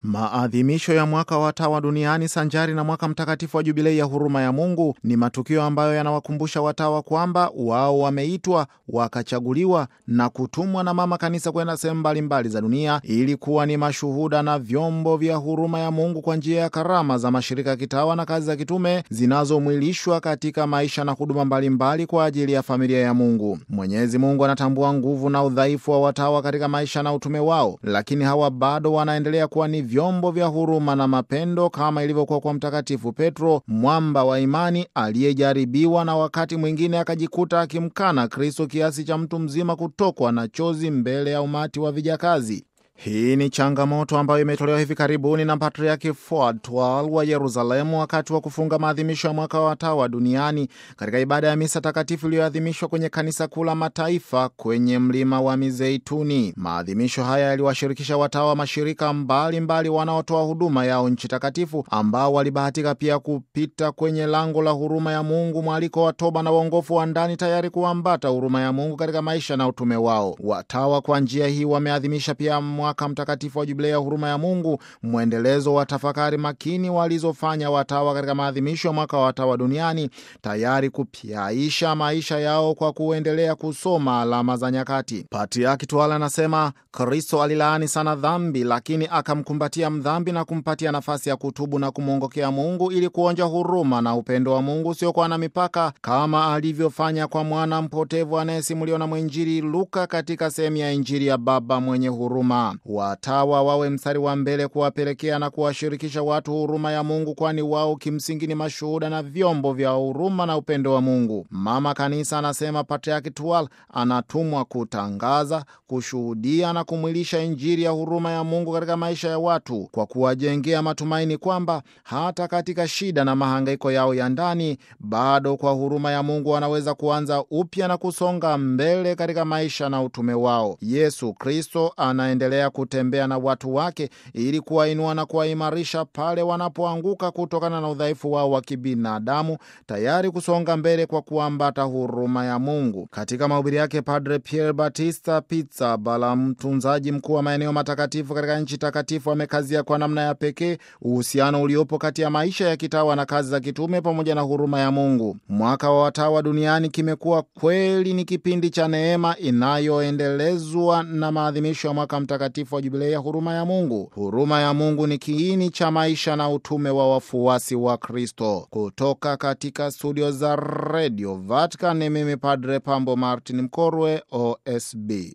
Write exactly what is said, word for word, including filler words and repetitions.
Maadhimisho ya mwaka wa watawa duniani sanjari na mwaka mtakatifu wa jubilei ya huruma ya Mungu ni matukio ambayo yanawakumbusha watawa kwamba wao wameitwa, wakachaguliwa na kutumwa na mama kanisa kwenda sehemu mbalimbali za dunia ili kuwa ni mashuhuda na vyombo vya huruma ya Mungu kwa njia ya karama za mashirika ya kitawa na kazi za kitume zinazomwilishwa katika maisha na huduma mbalimbali kwa ajili ya familia ya Mungu. Mwenyezi Mungu anatambua nguvu na udhaifu wa watawa katika maisha na utume wao, lakini hawa bado wanaendelea kuwa ni vyombo vya huruma na mapendo, kama ilivyokuwa kwa Mtakatifu Petro, mwamba wa imani aliyejaribiwa na wakati mwingine akajikuta akimkana Kristo kiasi cha mtu mzima kutokwa na chozi mbele ya umati wa vijakazi. Hii ni changamoto ambayo imetolewa hivi karibuni na Patriaki Fuad-Twal wa Yerusalemu wakati wa kufunga maadhimisho ya mwaka wa watawa duniani katika ibada ya misa takatifu iliyoadhimishwa kwenye kanisa kuu la mataifa kwenye mlima wa Mizeituni. Maadhimisho haya yaliwashirikisha watawa mashirika mbalimbali wanaotoa huduma yao nchi takatifu, ambao walibahatika pia kupita kwenye lango la huruma ya Mungu, mwaliko wa toba na uongofu wa ndani, tayari kuambata huruma ya Mungu katika maisha na utume wao. Watawa kwa njia hii wameadhimisha pia mwaka mtakatifu wa jubilei ya huruma ya Mungu, mwendelezo wa tafakari makini walizofanya watawa katika maadhimisho ya mwaka wa watawa duniani, tayari kupyaisha maisha yao kwa kuendelea kusoma alama za nyakati. Patriaki Twala anasema Kristo alilaani sana dhambi, lakini akamkumbatia mdhambi na kumpatia nafasi ya kutubu na kumwongokea Mungu ili kuonja huruma na upendo wa Mungu usiokuwa na mipaka, kama alivyofanya kwa mwana mpotevu anayesimuliwa na mwinjili Luka katika sehemu ya Injili ya Baba mwenye huruma. Watawa wawe mstari wa mbele kuwapelekea na kuwashirikisha watu huruma ya Mungu, kwani wao kimsingi ni mashuhuda na vyombo vya huruma na upendo wa Mungu. Mama Kanisa, anasema Patriaki Twal, anatumwa kutangaza, kushuhudia na kumwilisha Injili ya huruma ya Mungu katika maisha ya watu, kwa kuwajengea matumaini kwamba hata katika shida na mahangaiko yao ya ndani, bado kwa huruma ya Mungu wanaweza kuanza upya na kusonga mbele katika maisha na utume wao. Yesu Kristo anaendelea kutembea na watu wake ili kuwainua na kuwaimarisha pale wanapoanguka kutokana na udhaifu wao wa kibinadamu, tayari kusonga mbele kwa kuambata huruma ya Mungu. Katika mahubiri yake, Padre Pier Battista Pizzaballa, mtunzaji mkuu wa maeneo matakatifu katika nchi takatifu, amekazia kwa namna ya pekee uhusiano uliopo kati ya maisha ya kitawa na kazi za kitume pamoja na huruma ya Mungu. Mwaka wa watawa duniani kimekuwa kweli ni kipindi cha neema inayoendelezwa na maadhimisho ya mwaka mtakatifu wa jubilei ya huruma ya Mungu. Huruma ya Mungu ni kiini cha maisha na utume wa wafuasi wa Kristo. Kutoka katika studio za Radio Vatican, ni mimi Padre Pambo Martin Mkorwe, O S B.